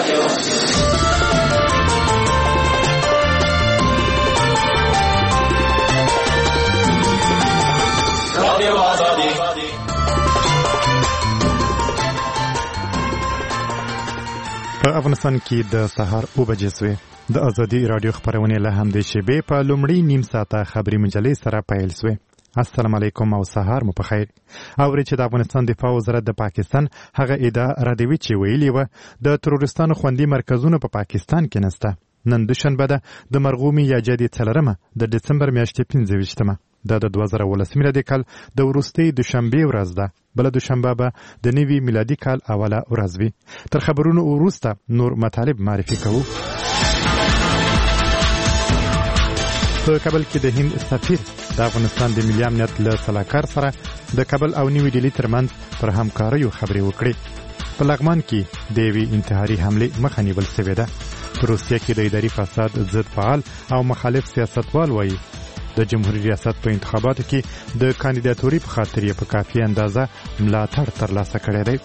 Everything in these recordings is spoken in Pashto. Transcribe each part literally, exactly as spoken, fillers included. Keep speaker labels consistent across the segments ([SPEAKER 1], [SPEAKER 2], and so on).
[SPEAKER 1] په افغانستان کې د سهار اوه بجې سوې. د ازادي رادیو خبرونه له همدې شیبې په لومړی نیم ساعته خبري مجلې سره پیل سوې. السلام علیکم او سهار مو په خیر. اوري چې د افغانستان دفاع وزارت د پاکستان هغه ادعا ردوي چې ویلي و د تروریستانو خوندي مرکزونه په پا پاکستان کې نسته. نن دوشنبه ده د مرغومي یا جدي څلرمه د دسمبر میاشتې پنځه ویشتمه. دا د دوه زره اوولس میلادي کال د وروستۍ دوشنبې ورځ ده. بله دوشنبه به د نوي میلادي کال اوله ورځ وي. تر خبرونو وروسته نور مطالب معرفي کوو. په کابل کې د هند سفیر د افغانستان د ملي امنیت له سلاکار سره د کابل او نیو ډیلي ترمنځ پر همکاریو خبرې وکړې. په لغمان کې د یوې انتحاري حملې مخه نیول شوې ده. په روسیه کې د اداري فساد ضد فعال او مخالف سیاستوال وایي د جمهوریت ریاست په انتخاباتو کې د کاندیداتوري په خاطر یې په کافي اندازه ملاتړ ترلاسه کړی دی.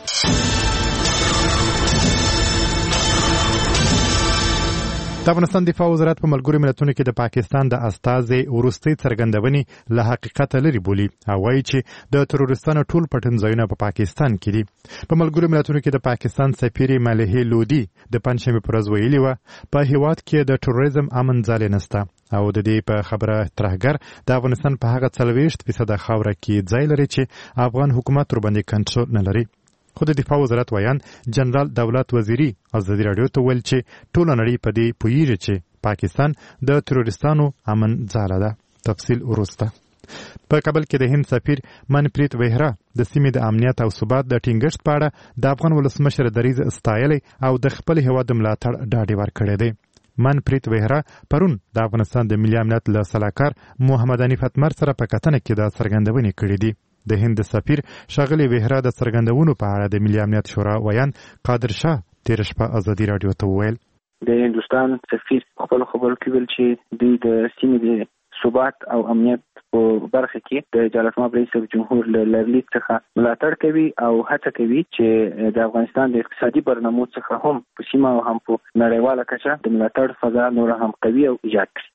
[SPEAKER 1] د افغانستان دفاع وزارت په ملګرو ملتونو کې د پاکستان د استازي وروستۍ څرګندونې له حقیقت لري بولي او وایي چې د تروریستانو ټول پټنځایونه په پاکستان کې دي. په ملګرو ملتونو کې د پاکستان سفیر ملهې لودي د پنځشنبې پر ورځ ویلي و په هیواد کې د تروریزم امن ځای نشته او د دې په خبره ترهګر د افغانستان په هغه څلوېښت فیصده خاوره کې ځای لري چې افغان حکومت ورباندې کنټرول نه لري. خو د دفاع وزارت ویان جنرال دولت وزیری ازادي رادیو ته ویل چې ټول نړۍ په دې پوهیږي چې پاکستان د تروریستانو امن ځای ده. تفصیل وروسته. په کابل کې د هند سفیر منپریت وهرا د سیمې د امنیت او ثبات د ټینګښت په اړه د افغان ولسمشر دریځ ستایلی او د خپل هیواد ملاتړ ډاډ ورکړی دی. منپریت وهرا پرون د افغانستان د ملي امنیت له سلاکار محمد حنیف اتمر سره په کتنه کې دا څرګندونې کړې دي. د هند سفیر ښاغلي وهرا د څرګندونو په اړه د ملي امنیت شورا ویان قادر شاه تېره شپه ازادي راډیو ته وویل.
[SPEAKER 2] د هندوستان سفیر خپل خبرو کې ویل چې دوی د سیمې د ثبات او امنیت په برخه کې د جلالتمآب رئیس جمهور له لارښوونې څخه ملاتړ کوي او هڅه کوي چې د افغانستان د اقتصادي برنامو څخه هم په سیمه او هم په نړیواله کچه د ملاتړ فضا نور هم قوي او ایجاد کړي.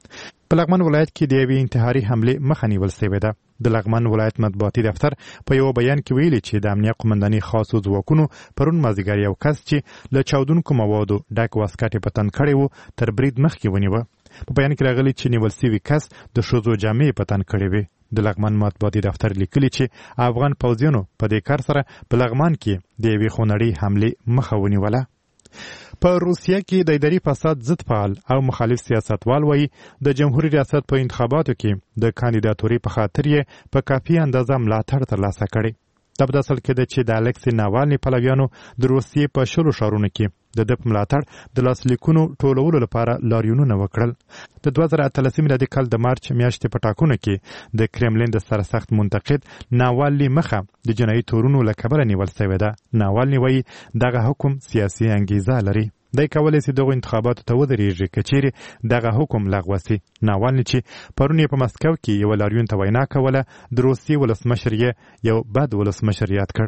[SPEAKER 1] په لغمان ولایت کې د یوې انتحاري حملې مخه نیول شوې ده. د لغمان ولایت مطبوعاتي دفتر په یو بیان کې ویلي چې د امنیه قومنداني خاصو ځواکونو پرون مازدیګر یو کس چې له چاودونکو موادو ډک واسکټ په تن کړی و تر برید مخکې ونیوه. په بیان کې راغلي چې نیول شوی کس د ښځو جامې په تن کړې وې. د لغمان مطبوعاتي دفتر لیکلي چې افغان پوځیانو په دې کار سره په لغمان کې د یوې خونړۍ حملې مخه ونیوله. په روسیه کې د اداري فساد ضد فعال او مخالف سیاستوال وایي د جمهوریت ریاست په انتخاباتو کې د کاندیداتوري په خاطر یې په کافي اندازه ملاتړ ترلاسه کړی. دا په داسې کې ده چې د الکسی ناوالني پلویانو د روسیې په شلو ښارونو کې د ده په ملاتړ د لاسلیکونو ټولولو لپاره لاریونونه وکړل. د دوه زره اتلسم میلادي کال د مارچ میاشتې په ټاکنو کې د کرملین د سرسخت منتقد ناوالني مخه د جنایي تورونو له کبله نیول شوې ده. ناوالني وایي دغه حکم سیاسي انګیزه لري. دی کولی سي دغو انتخاباتو ته ودرېږي که چیرې دغه حکم لغوه سي. ناوالني چې پرون یې په مسکو کې یوه لاریون ته وینا کوله د روسیې ولسمشر یې یو بد ولسمشر یاد کړ.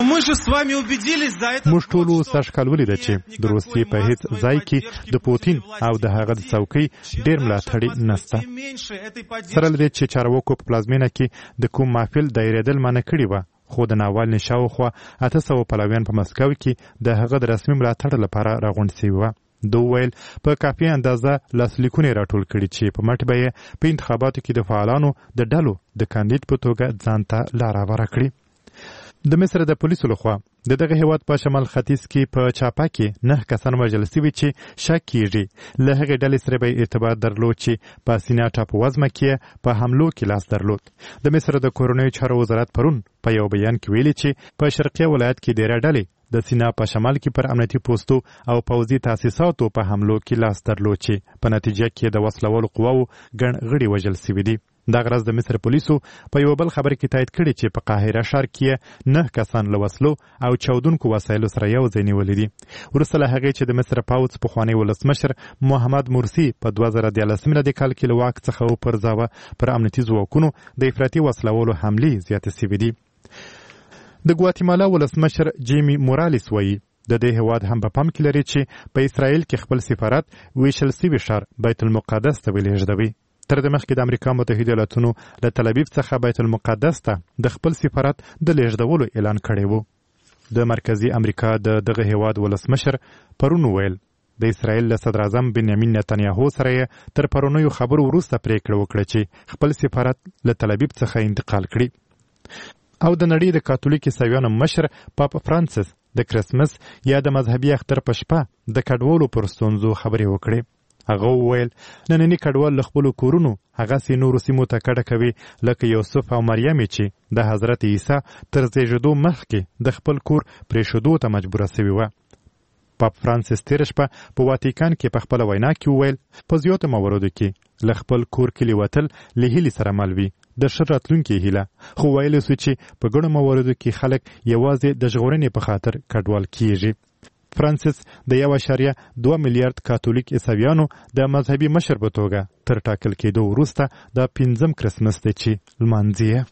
[SPEAKER 1] موږ ټولو سږکال ولیده چې د روسیې په هیڅ ځای کې د پوتین او د هغه د څوکۍ ډېر ملاتړي نسته. سره له دې چې چارواکو په پلازمینه کې د کوم محفل دایرېدل منع کړي وه، خو د ناوالني شاوخوا اته سوه پلویان په مسکو کې د هغه د رسمي ملاتړ لپاره راغونډ سوي وه. ده وویل په کافي اندازه لاسلیکونه یې راټول کړي چې په مټ به یې په انتخاباتو کې د فعالانو د ډلو د کاندید په توګه ځان ته لاره هواره کړي. د مصر د پولیسو لخوا د دغه هیواد په شمال ختیځ کې په چاپه کې نه کسان وژل شوي چې شک کیږي له هغې ډلې سره به ارتباط درلود چې په سینا ټاپووزمه کې په حملو کې لاس درلود. د مصر د کورنیو چارو وزارت پرون په یو بیان کې ویلي چې په شرقي ولایت کې ډېرې ډلې د سینا په شمال کې پر امنیتي پوستو او پوځي تاسیساتو په حملو کې لاس درلود چې په نتیجه کې د وسلوالو قواو ګڼ غړي وژل شوي دي. دغه ورځ د مصر پولیسو په یو بل خبر کې تایید کړي چې په قاهره ښار کې نه کسان له وسلو او چاودونکو وسایلو سره یو ځای نیولي دي. وروسته له هغې چې د مصر پوځ پخوانی ولسمشر محمد مرسي په دوه زره دیارلسم میلادي کال کې له واک څخه وپرځاوه، پر امنیتي ځواکونو د افراطي وسلوالو حملې زیاتې شوې دي. د ګواتیمالا ولسمشر جیمی مورالس وایي د دې هواد هم په پام کې لري چې په اسرائیل کې خپل سفارت ویشل سوي ښار بیت المقدس ته ولېږدوي. تر دې مخکې د امریکا متحده ایالاتونو له تل ابیب څخه بیت المقدس ته د خپل سفارت د لېږدولو اعلان کړی و. د مرکزی امریکا د دغه هواد ولسمشر پرون ویل د اسرائیل له صدر اعظم بنیامین نتنیاهو سره تر پرونیو خبرو وروسته پریکړه وکړه چې خپل سفارت له تل ابیب څخه انتقال کړي. او د نړۍ د کاتولیک عیسویانو مشر پاپ فرانسیس د کرسمس یا د مذهبي اختر په شپه د کډوالو پر ستونزو خبرې وکړې. هغه وویل نننی کډوال له خپلو کورونو هغسې نورو سیمو ته کډه کوي لکه یوسف او مریم چې د حضرت عیسی تر زیږېدو مخکې د خپل کور پرېښودو ته مجبوره سوي وه. پاپ فرانسیس تېره شپه په واتیکان کې په خپله وینا کې وویل په زیاتو مواردو کې له خپل کور کلي وتل له هیلې سره مل وي د ښه راتلونکي هیله، خو ویلی سو چې په ګڼو مواردو کې خلک یوازې د ژغورنې په خاطر کډوال کیږي. فرانسیس د یو اعشاریه دوه میلیارد کاتولیک عیسویانو د مذهبي مشر په توګه تر ټاکل کېدو وروسته دا پنځم کرسمس دی چې لمانځي یې.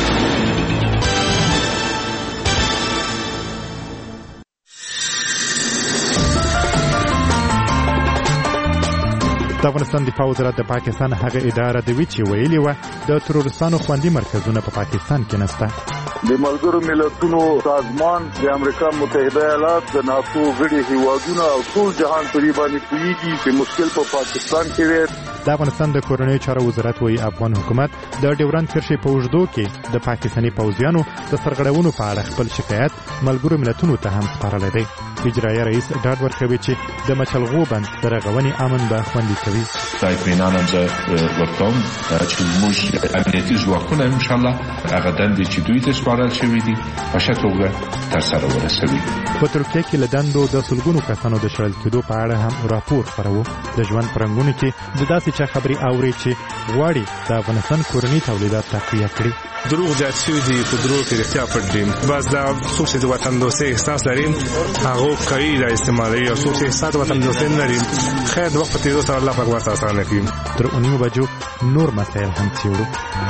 [SPEAKER 1] د افغانستان دفاع وزارت د پاکستان هغه اداره دوي چې ویلي وه د ترورستانو خوندي مرکزونه په پاکستان کې نشته.
[SPEAKER 3] د ملګرو ملتونو سازمان د امریکا متحده ایالات د ناتو غړي هیوادونه او ټول جهان پرې باندې پوهیږي چې مشکل په پا پاکستان کې دی.
[SPEAKER 1] د افغانستان د کورنیو چارو وزارت وایي افغان حکومت د ډیورند کرښې په اوږدو کې د پاکستاني پوځیانو د سرغړونو په اړه خپل شکایت ملګرو ملتونو ته هم سپارلی دی. اجرایي رئیس ډاډ ورکوي چې د مچلغو بند د رغونې امن به خوندي کوي.
[SPEAKER 4] دا اطمینان هم زه ورکوم چې موږ امنیتي ځواکونه انشاءالله هغه دندې چې دوی ته سپارل شوي دي په ښه توګه ترسره ورسوي.
[SPEAKER 1] په ترکیه کې له دندو د سلګونو کسانو د شړل کېدو په اړه هم راپور خپروو. د ژوند په رنګونو کې د داسې چا خبرې اوري چې غواړي د افغانستان کورني تولیدات تقویه کړي.
[SPEAKER 5] دروغ زیات شوي دي، په دروغ کې رښتیا پټ دي. بس دا څوک چې د وطن دوستۍ احساس لري هغه کوي دا استعمالوي، او څوک چې احساس د وطن دوستۍ نه لري خیر د وخت په تېرېدو سره الله پاک ورته اسانه کړي.
[SPEAKER 1] تر اونیمو بجو نور مسایل هم څېړو.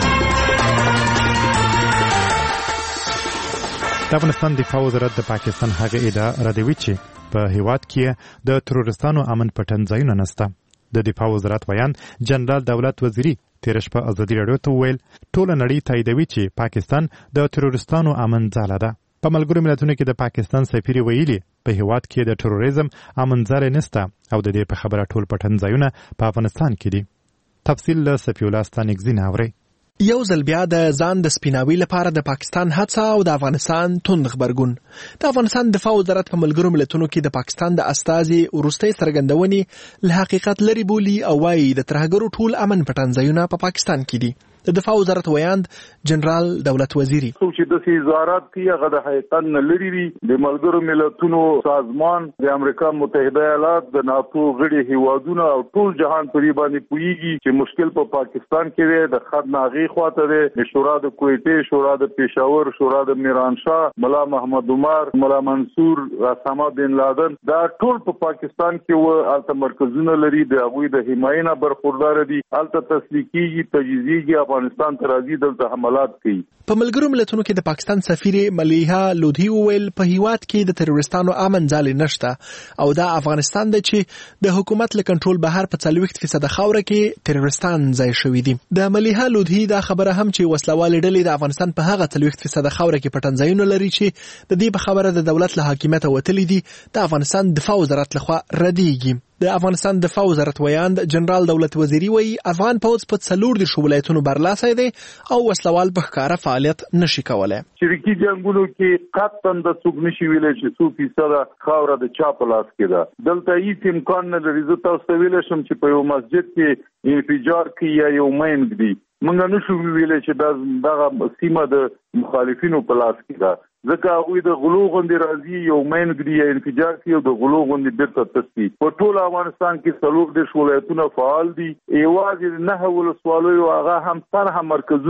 [SPEAKER 1] د افغانستان دفاع وزارت د پاکستان هغه ادعا ردوي چې په هیواد کې د ترورستانو امن پټن ځایونه نشته. د دفاع وزارت ویان جنرال دولت وزیری تېره شپه ازادي راډیو ته وویل ټوله نړۍ تاییدوي چې پاکستان د ترورستانو امن ځاله ده. په ملګرو ملتونو کې د پاکستان سفیر ویلي په هیواد کې د تروریزم امن ځای نشته او د دې په خبره ټول پټن ځایونه په افغانستان کې دي. تفصیل له صفی الله ستانکزي نه اورئ.
[SPEAKER 6] یو ځل بیا د ځان د سپیناوي لپاره د پاکستان هڅه او د افغانستان توند خبرګون. د افغانستان دفاع وزارت په ملګرو ملتونو کې د پاکستان د استازي وروستۍ څرګندونې له حقیقت لري بولي او وايي د ترهګرو ټول امن پټنځایونه په پاکستان کې دي. د دفاع وزارت ویاند جنرال دولت وزیری
[SPEAKER 3] څوک چې د وزارت کې هغه د حقیقت نه لري وي د ملګرو ملتونو سازمان د امریکا متحده ایالات د ناتو غړي هیوادونه او ټول جهان پرې باندې پوهیږي چې مشکل په پا پاکستان کې دی. د خط ناغي خواته دی، د شورا د کویټې، شورا د پېښور، شورا د میرانشاه، ملا محمد عمر، ملا منصور، اسامه بن لادن دا ټول په پا پاکستان کې و الته مرکزونه لري. د هغوی د حمایت برخوردار دي، الته تسلیقي تجهیزي افغانستان ته راځي، دلته حملات کوي.
[SPEAKER 6] په ملګرو ملتونو کې د پاکستان سفیر ملیحه لودهی وویل په هیواد کې د تروریستانو امن ځای نشته او دا افغانستان دی چې د حکومت له کنټرول بهر په څلوېښت فیصد خاوره کې تروریستان ځای شوي دي. د ملیحه لودهی دا خبره هم چې وسلوالې ډلې د افغانستان په هغه څلوېښت فیصد خاوره کې پټنځایونه لري چې د دې په خبره د دولت له حاکمیته وتلي دي د افغانستان دفاع وزارت لخوا ردیږي. د افغانستان دفاع وزارت ویاند جنرال دولت وزیری وایي افغان پوځ په څلور دېرشو ولایتونو برلاسی دی او وسلوال په ښکاره فعالیت نشي کولی.
[SPEAKER 3] شریکي جنګونو کې قطعا د څوک نشي ویلی چې څو فیصده خاوره د چا په لاس کې ده. دلته هیڅ امکان نه لري. زه تاسو ته ویلی شم چې په یو مسجد کې انفجار کوي یا یو مین ږدي، موږ نشو ویلی چې دغه سیمه د مخالفینو په لاس کې ده، ځکه هغوی د غلو غوندې راځي، یو مین ږدي یا انفجار کوي او د غلو غوندې بیرته تسي. په ټول افغانستان کې څلور دېرش ولایتونه فعال دي. یوازې نهه ولسوالیو هغه هم طرحه مرکزونه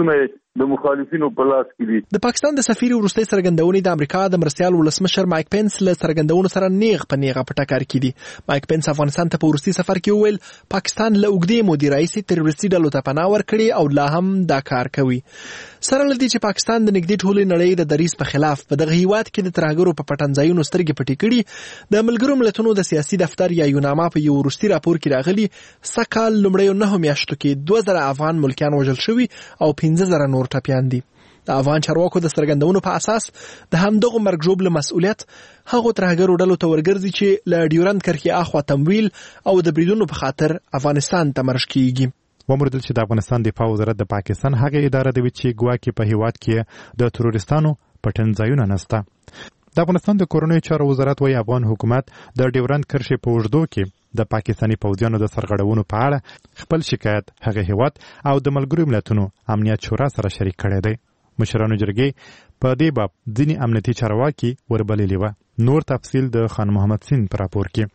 [SPEAKER 3] د مخالفینو په لاس کې دي.
[SPEAKER 6] د پاکستان د سفیر وروستي څرګندونې د امریکا د مرستيال ولسمشر مایک پنس له څرګندونو سره نیغ په نیغه په ټکر کې دي. مایک پنس افغانستان ته په وروستي سفر کې وویل پاکستان له اوږدې مودې راهیسې تروریستي ډلو ته پناه ورکړې او لا هم دا کار کوي. سره له دې چې پاکستان د نږدې ټولې نړۍ د دریځ په خلاف په دغه هیواد کې د ترهګرو په پټنځایونو سترګې پټې کړي، د ملګرو ملتونو د سیاسي دفتر یا یوناما په یو وروستي راپور کې راغلي سکهال لومړیو نهو میاشتو کې دوه زره افغان ملکیان وژل شوي او پنځه زره نور ټپیان دي. د افغان چارواکو د څرګندونو په اساس د همدغه مرګ ژوبله مسؤلیت هغو ترهګرو ډلو ته ورګرځي چې له ډیورند کرښې اخوا تمویل او د بریدونو په خاطر افغانستان ته مرش کیږي.
[SPEAKER 1] وموردل چې د افغانستان دفاع وزارت د پاکستان هغه اداره دی چې ګواکې په هیواد کې د تروریستانو پټنځایونه نسته. د افغانستان د کورنیو چارو وزارت وايي افغان حکومت د ډیورند کرښې په اوږدو کې د پاکستاني پوځیانو د سرغړونو په اړه خپل شکایت هغه هیواد او د ملګرو ملتونو امنیت شورا سره شریک کړی دی. مشرانو جرګې په دې باب ځینې امنیتي چارواکي وربللي وه. نور تفصیل د خان محمد سین په راپور کې.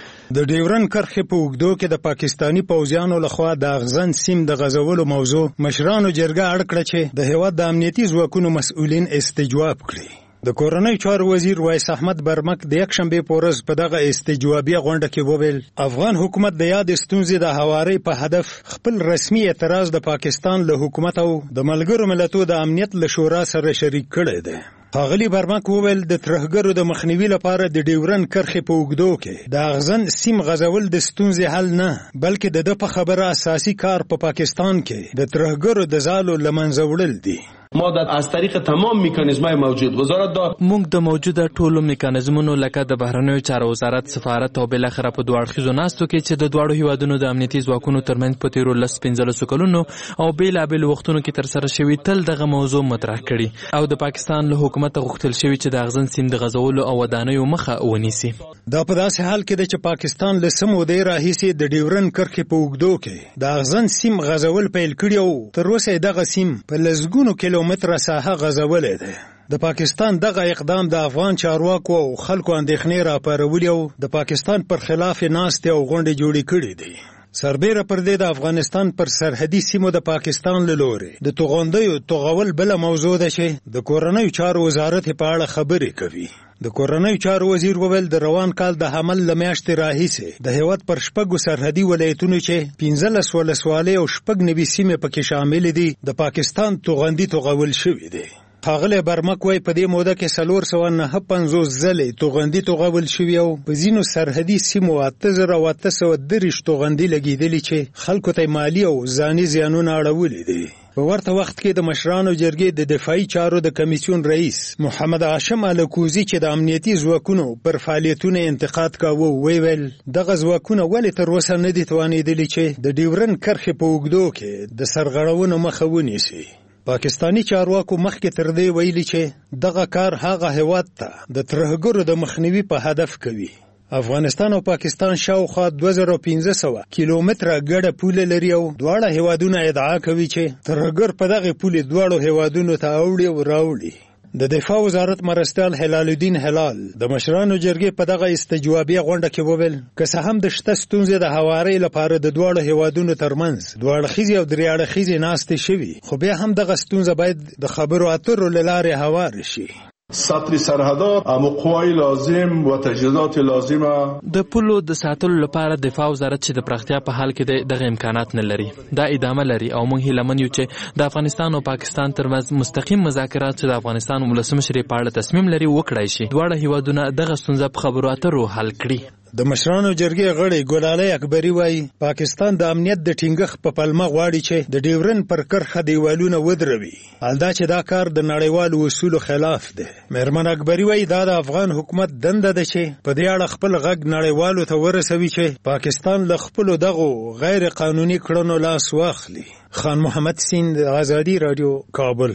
[SPEAKER 7] د ډیورند کرښې په اوږدو کې د پاکستاني پوځیانو لخوا د اغزن سیم د غزولو موضوع مشرانو جرګه اړ کړه چې د هیواد د امنیتي ځواکونو مسؤلین استجواب کړي. د کورنۍ چارو وزیر وایس احمد برمک د یکشنبې په ورځ په دغه استجوابي غونډه کې وویل افغان حکومت د یاد ستونزې د هواري په هدف خپل رسمي اعتراض د پاکستان له حکومت او د ملګرو ملتونو د امنیت له شورا سره شریک کړی دی. ښاغلي برمک وویل د ترهګرو د مخنیوي لپاره د ډیورند کرښې په اوږدو کې د اغزن سیم غزول د ستونزې حل نه بلکې د ده په خبره اساسي کار په پاکستان کې د ترهګرو د ځالو له منځه وړل دي.
[SPEAKER 8] ما در از طریق تمام میکانیزم‌های موجود وزارت دا
[SPEAKER 9] موږ د موجوده ټولو میکانیزمونو لکه د بهرنیو چارو وزارت سفارت او بل اخره په دوه اړخیزو ناستو کې چې د دواړو هیوادونو د امنیتي ځواکونو ترمنځ په تیرو لس پنځلسو کلونو او بیلابیل وختونو کې تر سره شوي تل دغه موضوع مطرح کړي او د پاکستان له حکومت غوښتل شوي چې د اغزن سیم د غزولو او ودانیو مخه ونیسي.
[SPEAKER 7] دا په داسې حال کې ده چې پاکستان له څه مودې راهیسې د ډیورند کرښې په اوږدو کې د اغزن سیم غزول پیل کړي او تر اوسه دغه سیم په لسګونو کیلومتره ساحه غزولې ده. د پاکستان دغه اقدام د افغان چارواکو او خلکو اندېښنې راپارولي او د پاکستان پر خلاف ناستې او غونډې جوړې کړې دي. سربیره پر دې د افغانستان پر سرحدي سیمو د پاکستان له لوري د توغندیو توغول بله موضوع ده چې د کورنیو چارو وزارت په اړه خبرې کوي. د کورنیو چارو وزیر وویل د روان کال د حمل له میاشتې راهیسې د هیواد پر شپږو سرحدي ولایتونو چې پنځلس ولسوالۍ او شپږ نوي سیمې پکې شامل دي د پاکستان توغندي توغول شوي دي. ښاغلی برمک وایي په دې موده کې څلور سوه نهه پنځوس ځلې توغندي توغول شوي او په ځینو سرحدي سیمو اته زره او اته سوه دېرش توغندي لګېدلي چې خلکو ته مالي او ځاني زیانونه اړولي دي. په ورته وخت کې د مشرانو جرګې د دفاعي چارو د کمیسیون رئیس محمد هاشم الکوزي چې د امنیتي ځواکونو پر فعالیتونو انتقاد کاوه وویل دغه ځواکونه ولې تر اوسه نه دي توانېدلي چې د ډیورند کرښې په اوږدو کې د سرغړونو مخه ونیسي. پاکستانی چارواکو مخکې تر دې ویلي چې دغه کار هغه هیواد ته د ترهګرو د مخنیوي په هدف کوي. افغانستان او پاکستان شاوخوا دوه زره پنځه سوه کیلومتره ګډه پوله لري او دواړه هیوادونه ادعا کوي چې ترهګر په دغه پولې دواړو هیوادونو ته اوړي او راوړي. د دفاع وزارت مرستیال هلال الدین هلال د مشرانو جرګې په دغه استجوابي غونډه کې وویل که څه هم د شته ستونزې د هوارۍ لپاره د دواړو هیوادونو ترمنځ دوه اړخیزې او درې اړخیزې ناستې شوي خو بیا هم دغه ستونزه باید د خبرو اترو له لارې هواره شي.
[SPEAKER 3] سطر سرحدات او قوای لازم و تجهیزات لازمه
[SPEAKER 9] د پولو د ساتلو لپاره دفاع وزارت چې د پراختیا په حال کې دغه امکانات نه لري. دا ادامه لري او موږ هیلمن یو چې د افغانستان او پاکستان ترمنځ مستقیم مذاکرات چې د افغانستان ولسمشر په اړه تصمیم لري وکړای شي. دواړه هیوادونه دغه ستونزه په خبرو اترو حل کړي.
[SPEAKER 7] د مشرانو جرګې غړی ګلالۍ اکبري وایي پاکستان د امنیت د ټینګښت په پلمه غواړي چې د ډیورند پر کرښه دیوالونه ودروي حالدا چې دا کار د نړیوالو اصولو خلاف دی. مېرمن اکبري وایي دا د افغان حکومت دنده ده چې په دې اړه خپل غږ نړیوالو ته ورسوي چې پاکستان له خپلو دغو غیر قانوني کړنو لاس واخلي. خان محمد سین د آزادي رادیو کابل.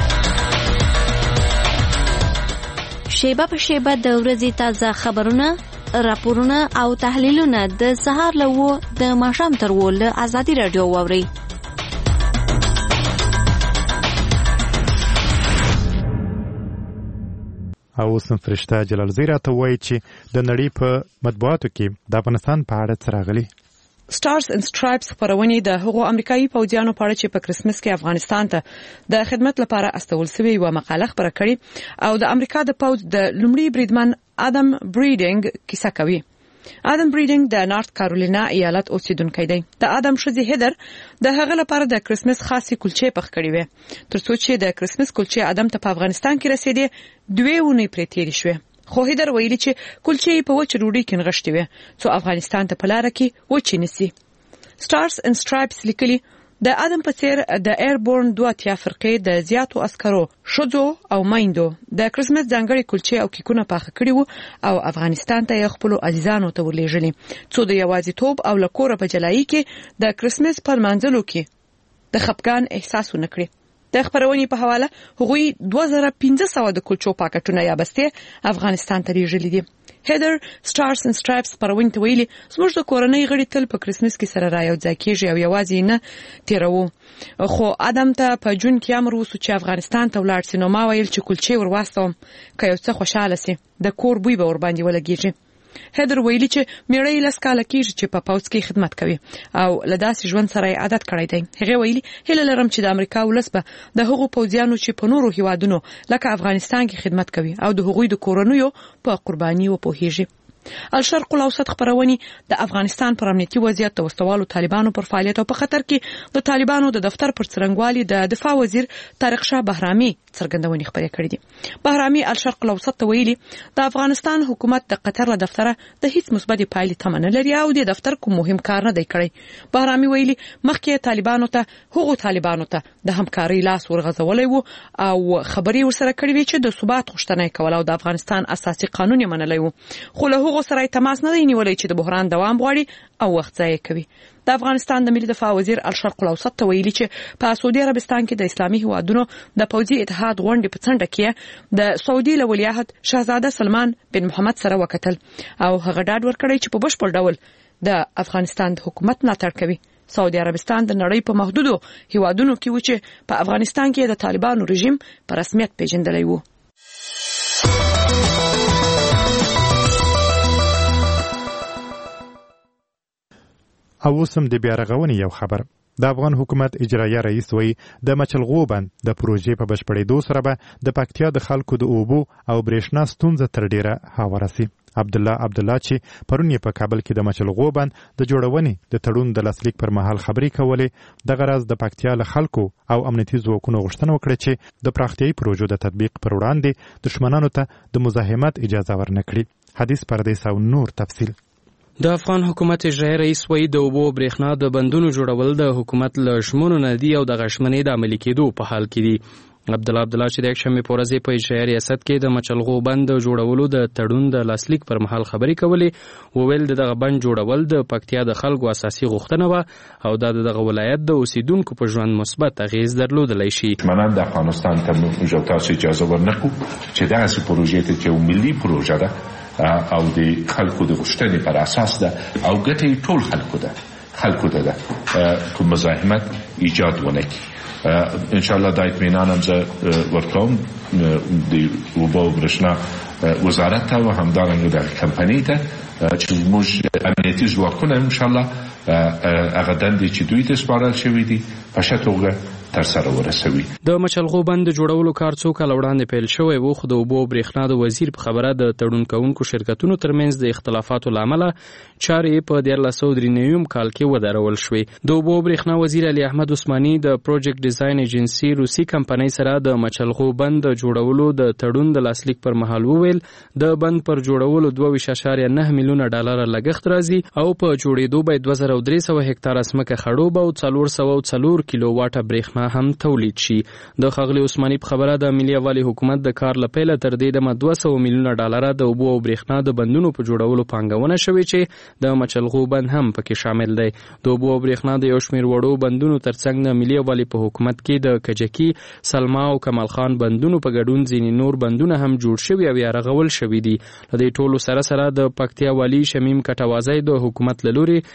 [SPEAKER 10] شیبه په شیبه د ورځې تازه خبرونه راپورونه او تحلیلونه د سهار له و د ماښام تر و له آزادي رادیو واورئ.
[SPEAKER 1] او اوس فرشته جلال زی راته وایي چې د نړۍ په مطبوعاتو کې د افغانستان په اړه څه راغلي.
[SPEAKER 11] سټارز اند سټرایپس خبرونه د هغو امریکایي پوځیانو په اړه چې په کرسمس کې افغانستان ته د خدمت لپاره استول شوی و مقاله خبره کړې او د امریکا د پوځ د لومړي بریدمن ادم بریډینګ کیسه کوي. ادم بریډینګ د نارت کارولینا ایالت اوسیدونکی دی. د ادم شزي هیدر د هغه لپاره د کرسمس خاصی کلچې پخ کړې وې ترڅو چې د کرسمس کلچې ادم ته په افغانستان کې رسیدې دوی ونی پرې تیری شوې. خو هیدر ویلي چې کلچې په وچ روډي کې نغښتې وې څو افغانستان ته په لار کې وچی نسی. سټارز اند سټرایپس لیکلي د ادم په څیر د ایربورن دوه اتیا فرقې د زیاتو عسکرو شذو او مایندو د کرسمس ځانګړي کلچې او کیکونه پاخه کړي وو او افغانستان ته خپل عزیزانو ته ورلېږلي څو د یوازیتوب او لکوره په جلایي کې د کرسمس په منځلو کې د خپګان احساس ونکړي. د خبرونې په حواله هغوی دوه زره پنځه سوه د کلچو پاکټونه یا بستې افغانستان ته لیږلي دي. هیدر سټارز اند سټرایپس پرونی ته ویلي زموږ د کورنۍ غړي تل په کرسمس کې سره را یو ځای کېږي او یوازې نه تیروو. خو ادم ته په جون کې امر وسو چې افغانستان ته ولاړ سي نو ما ویل چې کلچې ور واستوم که یو څه خوشاله سي د کور بوی به ور باندې ولګیږي. هیدر ویلي چې میړی لس کاله کېږي چې په پوځ کې خدمت کوي او له داسې ژوند سره عادت کړی دی. هغه ویلي هیله لرم چې د امریکا ولس به د هغو پوځیانو چې په نورو هیوادونو لکه افغانستان کې خدمت کوي او د هغوی د کورنیو په قرباني وپوهیږي. الشرق الاوسط خبرونی د افغانستان پر امنیتي وضعیت د وسوالو طالبانو پر فعالیت او په خطر کې د طالبانو د دفتر پر څرنګوالي د دفاع وزیر طارق شاه بهرامي څرګندونې خبرې کړې دي. بهرامي الشرق الاوسط ته ویلي د افغانستان حکومت د قطر له دفتره د هیڅ مثبت پایلې تمه نه لري او د دفتر کوم مهم کار نه دی کړی. بهرامي ویلي مخکې طالبانو ته هغو طالبانو ته د همکارۍ لاس ورغځولی وو او خبرې ورسره کړې وې چې د ثبات غوښتنه کوله او د افغانستان اساسي قانون یې منلی وو خو له هغو سره تماس نه دی نیولی چې د بحران دوام غواړي او وخت ضایع کوي. د افغانستان د ملي دفاع وزیر الشرق الاوسط ته ویلي چې په سعودي عربستان کې د اسلامي هیوادونو د پوځي اتحاد غونډې په څنډه کې د سعودي له ولیعهد شاهزاده سلمان بن محمد سره وکتل او هغه ډاډ ورکړی چې په بشپړ ډول د افغانستان د حکومت ملاتړ کوي. سعودي عربستان د نړۍ په محدودو هیوادونو کې و چې په افغانستان کې د طالبانو رژیم په رسمیت پیژندلی وو.
[SPEAKER 1] او اوسم د بیا رغونې یو خبر. د افغان حکومت اجرایه رئیس وی د مچلغو بند د پروژې په بشپړېدو سره به د پکتیا د خلکو د اوبو او برېښنا ستونزه تر ډیره هواره سي. عبدالله عبدالله چې پرون په کابل کې د مچلغو بند د جوړونې د تړون د لاسلیک پر مهال خبرې کولې دغه راز د پکتیا له خلکو او امنیتي ځواکونو غوښتنه وکړه چې د پراختیایي پروژو د تطبیق پر وړاندې دښمنانو ته د مزاحمت اجازه ورنکړي. حدیث پردیس او نور تفصیل.
[SPEAKER 12] د افغان حکومت اجرایي رئیس وی د اوبو برېښنا د بندونو جوړول د حکومت له شمونو نه دي او د غشمنۍ د عملي کېدو په حال کې دي. عبدالله عبدالله چې د یکشنبې په ورځ په اجرایي ریاست کې د مچلغو بند جوړولو د تړون د لاسلیک پر مهال خبرې کولې وویل د دغه بند جوړول د پکتیا د خلکو اساسي غوښتنه وه او دا د دغه ولایت د اوسیدونکو په ژوند مثبت اغیز درلودلی شي.
[SPEAKER 4] دښمنان د افغانستان ته موږ او تاسو اجازه ورنکړو چې دغسې پروژې ته چې یو ملي پروژه ده او د خلکو د غوښتنې پر اساس ده او ګټه ټول خلکو ده خلکو ته ده کوم مزاحمت ایجاد ونه کړي. ان شاء الله دا اطمینان هم زه ورکوم د اوبو او برېښنا وزارت ته او همدارنګه د کمپنۍ ته چې موږ امنیتي ځواکونه ان شاء الله هغه دندې چې دوی ته سپارل شوي دي په ښه توګه تر سره ورسوي.
[SPEAKER 12] د مچلغو بند جوړولو کار څو کاله وړاندې پیل شوی و خو د اوبو او برېښنا د وزیر په خبره د تړون کوونکو شرکتونو ترمنځ د اختلافاتو له امله چارې په دیارلس سوه درې نوي کال کې ودرول شوې. د اوبو او برېښنا وزیر علي احمد عثماني د پروجیکټ ډیزاین ایجنسي روسي کمپنۍ سره د مچلغو بند جوړولو د تړون د لاسلیک پر مهال وویل د بند پر جوړولو دوه ویشت اعشاریه نه میلیونه ډالر لګښت راځي او په جوړېدو به دوه زره درې سوه هکتاره ځمکه خړوب او څلور سوه څلور کیلو واټه برېښنا هم تولید شي. د ښاغلي عثماني په خبره د ملي یووالي حکومت د کار له پیله تر دې دمه دوه سوه میلیونه ډالره د اوبو او برېښنا د بندونو په جوړولو پانګونه شوې چې د مچلغو بند هم پکې شامل دی. د اوبو او برېښنا د یو شمېر وړو بندونو ترڅنګ د ملي یووالي په حکومت کې د کجکي، سلما او کمال خان بندونو په ګډون ځینې نور بندونه هم جوړ شوي او یا رغول شوي دي. له دې ټولو سره سره د پکتیا والي شمیم کټوازی د حکومت له لوري د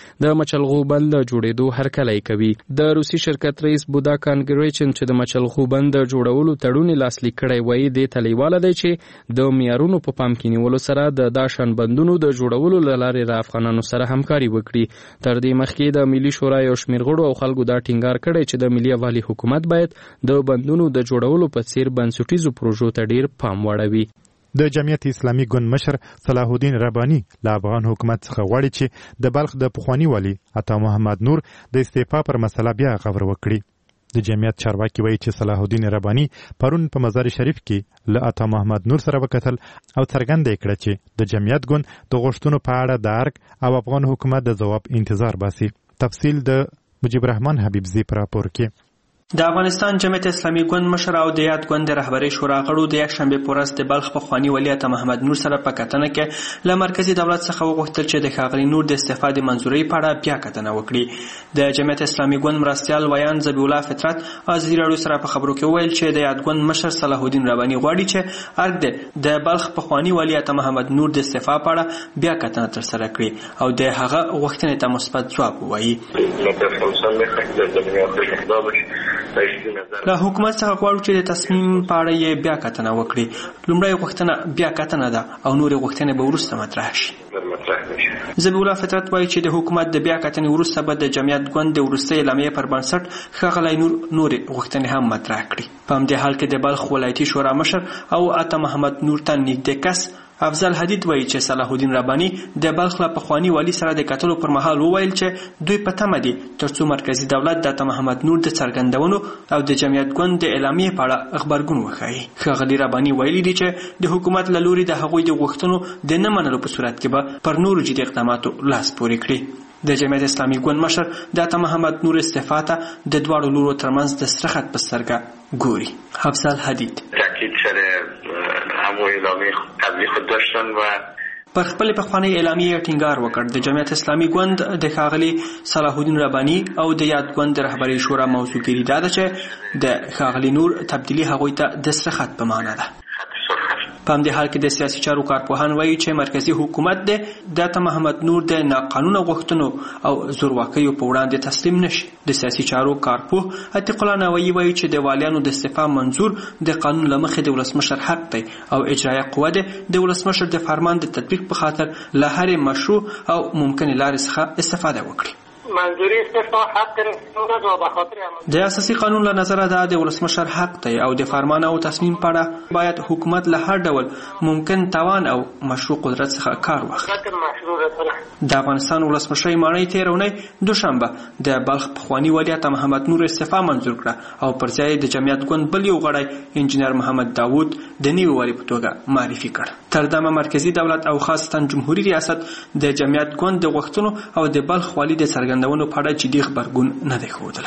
[SPEAKER 12] مچلغو بند جوړېدو هرکلی کوي. د روسي شرکت رئیس بوداکان ګریچن چې د مچلغو بند جوړولو تړون لاسلیک کړی وایي دې ته لیواله دی چې د معیارونو په پام کې نیولو سره د داشن بندونو د جوړولو له لارې د افغانانو سره همکاري وکړي. تر دې مخکې د ملي شورا یو شمېر غړو او خلکو دا ټینګار کړی چې د ملي یووالي حکومت باید د بندونو د جوړولو په څیر بنسټیزو پروژو ته ډیر پام واړوي.
[SPEAKER 1] د جمعیت اسلامي ګوند مشر صلاح الدین رباني له افغان حکومت څخه غواړي چې د بلخ د پخوانی والي عطا محمد نور د استعفا پر مسله بیا غور وکړي. د جمعیت چارواکي وایي چې صلاح الدین رباني پرون په مزار شریف کې له عطا محمد نور سره وکتل او څرګنده کړه چې د جمعیت ګوند د غوښتنو په اړه د ارګ او افغان حکومت د ځواب انتظار باسي. تفصیل د مجيب الرحمن حبیبزی پر راپور کې.
[SPEAKER 13] د افغانستان جمعیت اسلامي ګوند مشر او د یاد ګوند رهبری شورا غړو د یکشنبه په ورځ د بلخ پخوانی والي عطا محمد نور سره په کتنه کې له مرکزی دولت څخه وغوښتل چې د ښاغلي نور د استعفا د منځوري په اړه بیا کتنه وکړي. د جمعیت اسلامي ګوند مرستیال ویان ذبیح الله فطرت ازادي راډیو سره په خبرو کې ویل چې د یاد ګوند مشر صلاح الدین رباني غواړي چې ارګ د بلخ پخوانی والي عطا محمد نور د استعفا په اړه بیا کتنه ترسره کړي او د هغه غوښتنې ته مثبت ځواب ووایي. له حکومت څخه غواړو چې د تصمیم په اړه یې بیا کتنه وکړي. لومړی غوښتنه بیا کتنه ده او نورې غوښتنې به وروسته مطرح شي. ذبیح الله فطرت وایي چې د حکومت د بیا کتنې وروسته به د جمعیت ګوند د وروستۍ اعلامیې پر بنسټ ښاغلی نور نورې غوښتنې هم مطرح کړي. په همدې حال کې د بلخ ولایتي شورا مشر او عطا محمد نور ته نږدې کس افضل حدید وایي چې صلاح الدین رباني د بلخ له پخوانی والي سره د کتلو پر مهال وویل چې دوی په تمه دي ترڅو مرکزی دولت د عطا محمد نور د څرګندونو او د جمعیت ګوند د اعلامیې په اړه خبرګون وښایي. ښاغلي رباني ویلي دي چې د حکومت له لوري د هغوی د غوښتنو د نه منلو په صورت کې به پر نورو جدي اقداماتو لاس پورې کړي. د جمعیت اسلامي ګوند مشر د عطا محمد نور استعفا ته د دواړو لورو ترمنځ د سره خط په سترګه ګوري. افضل حدید
[SPEAKER 14] تاکید سره همو اعلامیه قبلی خود داشتن و
[SPEAKER 13] پر خپل پخوانی اعلامیه ټینګار وکړ. د جمعیت اسلامي ګوند د ښاغلي صلاح الدین رباني او د یاد ګوند رهبری شورا موضوعګیري دا ده چې د ښاغلي نور تبدیلي هغوی ته د سره خط په معنا ده. په همدې حال کې د سیاسي چارو کارپوهان وایي چې مرکزی حکومت د عطا محمد نور د ناقانونه غوښتنو او زورواکیو په وړاندې تسلیم نشي. د سیاسي چارو کارپوه عتیق الله نوایی وایي چې د والیانو د استعفا منظور د قانون له مخې د ولسمشر حق دی او اجرایه قوه د ولسمشر د فرمان د تطبیق په خاطر له هرې مشروع او ممکن لارې څخه استفاده وکړي.
[SPEAKER 14] منظوری استعفا حق نه به خاطر
[SPEAKER 13] د اساسي قانون له نظره دا د ولسمشر حق دی او د فرمان او تصمیم په اړه باید حکومت له هر ډول ممکن توان او مشروع قدرت څخه کار واخلي. د افغانستان ولسمشر ماڼۍ تېره اونۍ دوشنبه د بلخ پخوانی والي عطا محمد نور استعفا منظور کړه او پر ځای د جمعیت ګوند بل یو غړی انجینر محمد داوود د نوي والي په توګه معرفي کړ. تر دمه مرکزی دولت او خاصتا جمهوریت ریاست د جمعیت ګوند د غوښتنو او د بلخ والي د څرګندونو په اړه جدي خبرګون نه دی ښودلی.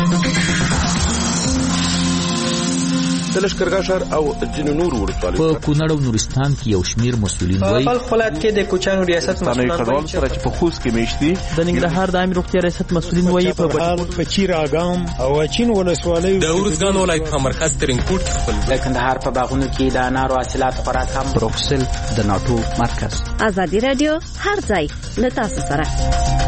[SPEAKER 15] د لښکرګاه ښار او ځینو نورو ولسوالیو
[SPEAKER 16] په کونړ او نورستان کې یو شمېر مسؤلین وایي
[SPEAKER 13] په بلخ ولایت کې د کوچیانو ریاست مسؤلان
[SPEAKER 15] وایي چې په خوست کې میشتي
[SPEAKER 9] د ننګرهار د عامه روغتیا ریاست مسؤلین وایي په
[SPEAKER 7] په چیر اګام او چین ولسوالیو
[SPEAKER 17] د ورزګان ولایت په مرکز ترینکوټ کې خپل
[SPEAKER 18] د کندهار په باغونو کې د انارو حاصلات خوراک هم
[SPEAKER 16] بروکسل د ناټو مرکز.
[SPEAKER 10] ازادي رادیو هر ځای له تاسو سره.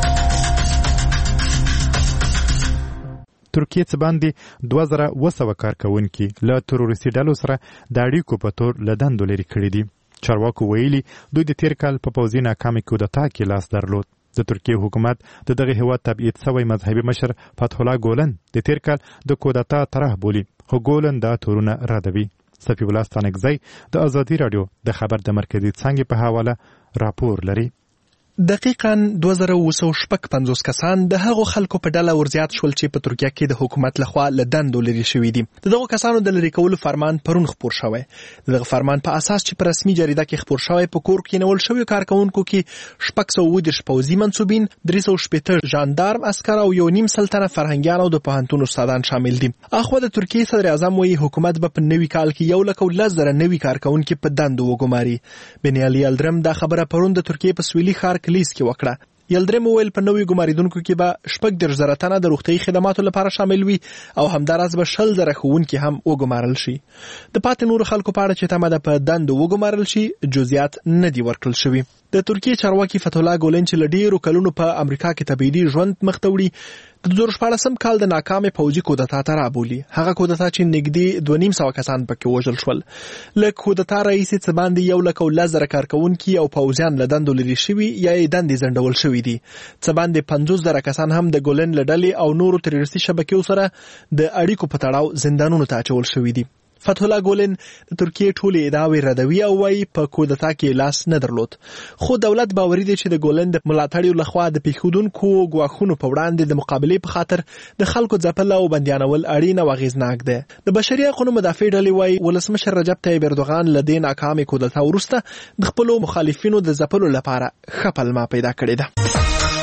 [SPEAKER 1] ترکیه څه باندې دوه زره اوه سوه کارکوونکي له تروریستي ډلو سره د اړیکو په تور له دندو لرې کړي دي. چارواکو ویلي دوی د تیر کال په پوځي ناکامۍ کودتا کې لاس درلود. د ترکیه حکومت د دغه هیواد تبعید سوی مذهبي مشر فتح الله ګولن د تیر کال د کودتا طرح بولي خو ګولن دا تورونه ردوي. صفي الله ستانکزی د ازادي راډیو د خبر د مرکزي څانګې په حواله راپور لري.
[SPEAKER 6] دقیقاً دوه زره اوه سوه شپږ پنځوس کسان د هغو خلکو په ډله ورزیات شول چې په ترکیه کې د حکومت لخوا له دندو لرې شوي دي. د دغو کسانو د لرې کولو فرمان پرون خپور شوی. د دغه فرمان په اساس چې په رسمي جریده کې خپور شوی په کور کې نول شوی کارکونکو کې شپږ سوه اووه دېرش پوځي منصوبین، درې سوه شپېته ژاندارم عسکر او یو نیم سل تنه فرهنګیان او د پوهنتون استادان شامل دي. اخوا د ترکیې صدر اعظم وایي حکومت به په نوي کال کې یو لک او لس زره نوي کارکونکي په دندو وګماري. بنیالي یلدرم دا خبره پرون د ترکیې په سویلي ښار کلیس کې وکړه. یلدرم وویل په نوي ګماریدونکو کې به شپږ دېرش زره تنه د روغتیايي خدماتو لپاره شامل وي او همداراز به شل زره ښوونکي هم وګمارل شي. د پاتې نورو خلکو په اړه چې تمه ده په دندو وګمارل شي جزئیات نه دي ورکړل شوي. د ترکیه چارواکي فتح الله ګولن چې لډیرو کلونو په امریکا کې تبعیدي ژوند مخ ته وړي د دوه زره شپاړسم کال د ناکامې پوځي کودتا ته رابولي. هغه کودتا چې نږدې دوه نیم سوه کسان پکې وژل شول. له کودتا راهیسې څه باندې یو لک او لس زره کارکوونکي او پوځیان له دندو لرې شوي یا یې دندې ځنډول شوي دي. څه باندې پنځوس زره کسان هم د ګولن له ډلې او نورو تروریستي شبکیو سره د اړیکو په تړاو زندانونو ته اچول شوي دي. فتح الله ګولن د ترکیې ټولې ادعاوې ردوي او وايي په کودتا کې لاس نه درلود. خو دولت باوري دی چې د ګولن د ملاتړیو لخوا د پیښودونکو ګواښونو په وړاندې د مقابلې په خاطر د خلکو ځپل او بندیانول اړین او اغېزناک دی. د بشري حقوقو مدافع ډلې وايي ولسمشر رجب طیب اردوغان له دې ناکامې کودتا وروسته د خپلو مخالفینو د ځپلو لپاره ښه پلمه پیدا کړې ده.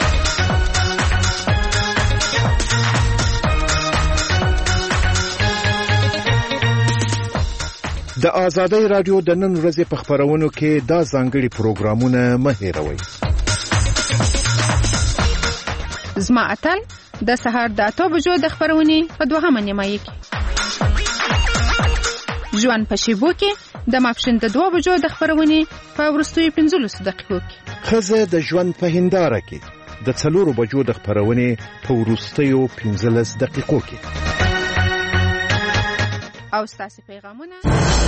[SPEAKER 19] د آزادۍ رادیو د نن ورځې په خبرونو کې دا ځانګړي پروګرامونه مه هېروئ.
[SPEAKER 20] زما اتل د سهار د اته بجو د خبرونې په دوهمه نیمایي کې، ژوند په شیبو کې د ماپښین د دوه بجو د خبرونې په وروستیو پنځلسو دقیقو کې،
[SPEAKER 19] ښځه د ژوند په هنداره کې د څلورو بجو د خبرونې په وروستیو پنځلس دقیقو کې،
[SPEAKER 20] او ستاسو پیغامونه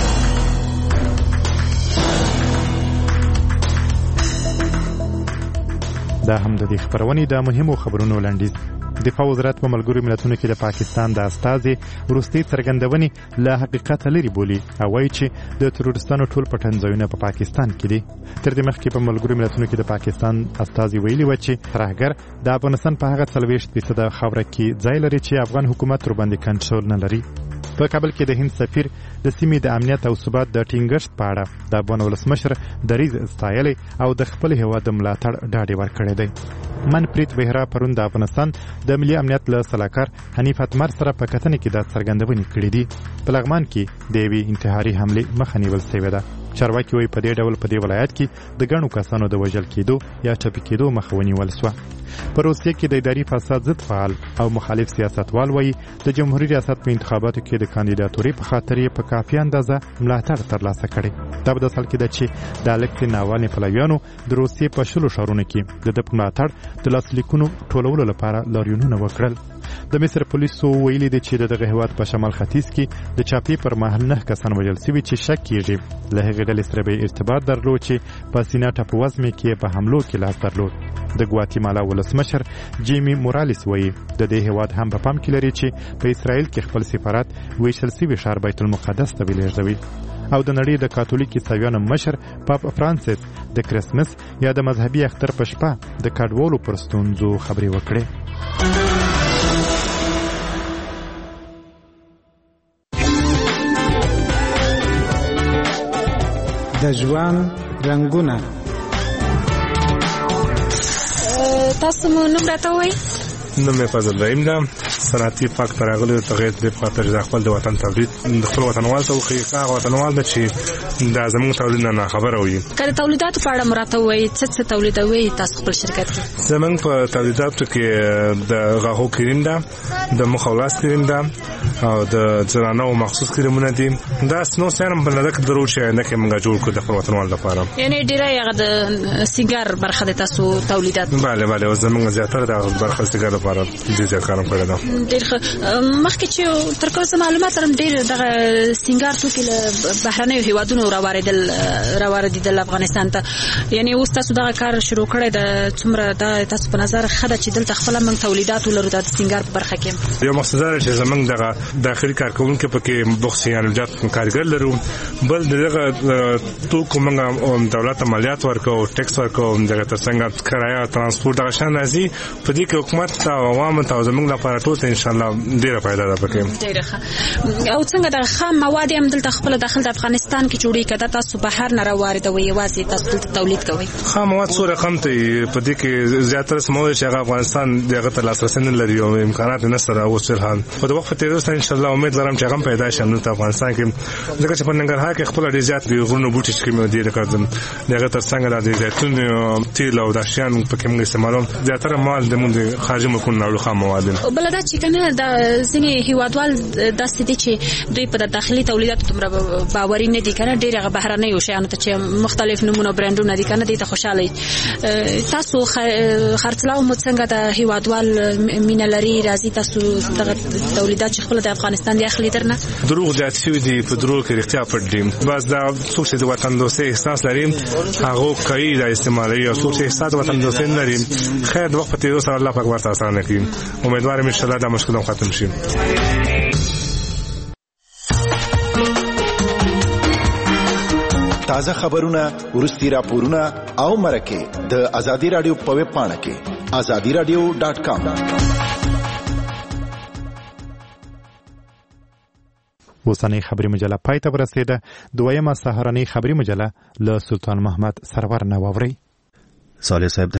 [SPEAKER 1] دا هم د دې خبرونې د مهمو خبرونو لنډیز. دفاع وزارت په ملګرو ملتونو کې د پاکستان د استازي وروستي څرګندونې له حقیقت لري بولي او وایي چې د تروریستانو ټول پټنځایونه په پاکستان کې دي. تر دې مخکې په ملګرو ملتونو کې د پاکستان استازي ویلي و چې ترهګر د افغانستان په هغه څلوېښت فیصده خاوره کې ځای لري چې افغان حکومت ورباندې کنټرول نه لري. په کابل کې د هند سفیر د سیمې د امنیت او ثبات د ټینګښت په اړه د افغان ولسمشر دریځ ستایلی او د خپل هیواد د ملاتړ ډاډ ورکړی دی. منپریت بهرا پرون د افغانستان د ملي امنیت له سلاکار حنیف اتمر سره په کتنه کې د څرګندونې کړې دي. په لغمان کې د یوې انتحاري حملې مخه نیول شوې ده. چارواکي وایي په دې ډول په دې ولایت کې د ګڼو کسانو د وژل کېدو یا ټپي کېدو مخه ونیول شوه. په روسیې کې د اداري فساد ضد فعال او مخالف سیاستوال وایي د جمهوریت ریاست په انتخاباتو کې د کاندیداتوري په خاطر یې په کافي اندازه ملاتړ ترلاسه کړی. دا په داسې حال کې ده چې د الکسي ناوالني پلویانو د روسیې په شلو ښارونو کې د ده په ملاتړ د لاسلیکونو ټولولو لپاره لاریونونه وکړل. د مصر پولیسو ویلي دي چې د دغه هیواد په شمال ختیځ کې د چاپی پر مهال نه کسان وژل شوي چې شک کیږي له هغې ډلې سره به ارتباط درلود چې په سینا ټاپووزمې کې په حملو کې لاس درلود. د ګواتیمالا ولسمشر جیمی مورالس وایي د دې هیواد هم په پام کې لري چې په اسرائیل کې خپل سفارت ویشل شوي ښار بیت المقدس ته ولېږدوي. او د نړۍ د کاتولیک عیسویانو مشر پاپ فرانسیس د کرسمس یا د مذهبي اختر په شپه د کډوالو پر ستونزو خبرې وکړې.
[SPEAKER 21] د ژوند رنگونه.
[SPEAKER 20] تاسو مو نوم راته وایئ؟
[SPEAKER 5] نوم یې فضل رحیم ده. صنعتي پاک ته راغلی د تغیر د خاطر د خپل د وطن تولید د خپل وطنوال ته وښیي. هغه وطنوال ده چې دا زموږ تولید نه ناخبره وي.
[SPEAKER 20] که د تولیداتو په اړه مو راته ووایئ څه څه تولیدوئ تاسو خپل شرکت کې؟
[SPEAKER 5] زموږ په تولیداتو کې د غاښو کریم ده، د مخ او لاس کریم ده او د زنانو مخصوص کریمونه دي. دا نو څه هم په نظر کې درو چې نه کې موږ جوړ کړو د خپل وطنوال لپاره.
[SPEAKER 20] یعنی ډیری هغه د سیګار برخه د تاسو تولیدات؟
[SPEAKER 5] بله بله او زموږ زیاتره د برخه سیګار لپاره ډېر زیات کار کړی ده.
[SPEAKER 20] ډېر ښه. مخکې چې تر کومه معلومات لرم ډېر دغه سینګار توکي له بهرنیو هیوادونو راواردل راواردېدل افغانستان ته. یعنی اوس تاسو دغه کار شروع کړی د څومره د تاسو په نظر ښه ده چې دلته خپله موږ تولیدات ولرو د سینګار په برخه کې؟
[SPEAKER 5] یو مقصد دا چې زموږ دغه داخلي کارکوونکي پکې بخص یعنې جات کارګر لرو. بل دغه توکو موږ دولت ته مالیات ورکوو، ټیکس ورکوو، دغه ترڅنګ کرایه ترانسپورټ دغه شیان راځي. په دې کې حکومت ته او عوامو ته زموږ لپاره ټول ته انشاءالله ډېره فایده ده پکې.
[SPEAKER 20] ډېره ښه. او څنګه د خام مواد هم دلته خپله داخل د افغانستان کې جوړېږي که دا تاسو بهر نه راواردوئ یوازې تاسو دلته تولید کوئ؟
[SPEAKER 5] خام مواد څو رقم ته په دې کې زیاتره مواد چې هغه افغانستان دغه ته لاسرسی نه لري او امکانات نه سره اوس فلحال خو د وخت په تېرېدو سره انشاءالله امید لرم چې هغه هم پیدا شي همدلته افغانستان کې. ځکه چې په ننګرهار کې خپله ډېر زیات د غرونو بوټي چې کوم دي لکه د هغه تر څنګ د زیتون تیل او دا شیان پکې موږ استعمالوم. زیاتره مال د موږ د خارجي ملکونو نه راوړو خام مواد.
[SPEAKER 20] بله دا چې کنه د ځینې هیوادوال داسې دي چې دوی په داخلي تولیداتو دومره باوري نه دي کنه، ډېر هغه بهرنیو شیانو ته چې مختلف نمونه برانډونه دي کنه، دي ته خوشاله. تاسو خرڅلاو مو څنګه د هیوادوال مینه لري، راځي تاسو دغه تولیدات چې خپل د افغانستان دی اخلي درنه؟
[SPEAKER 5] دروغ زیات شوي دي، په دروغ کې رښتیا پټ دي. بس دا څوک چې د وطن دوستۍ احساس لري هغه کوي دا استعمالوي، او څوک چې احساس د وطن دوستۍ نه لري خیر د وخت په تېرېدو سره الله پاک ورته اسانه کړي. امیدوارم انشاءالله دا مشکل هم ختم شي.
[SPEAKER 2] تازه خبرونه، ورستي راپورونه او مرکه د ازادي رادیو په ویب پاڼه کې ازادي رادیو ډاټ کام.
[SPEAKER 1] اوسنۍ خبري مجله پای ته ورسېده. دویمه سهارنۍ خبري مجله له سلطان محمد سرور نه واورئ.
[SPEAKER 2] صالح صاحب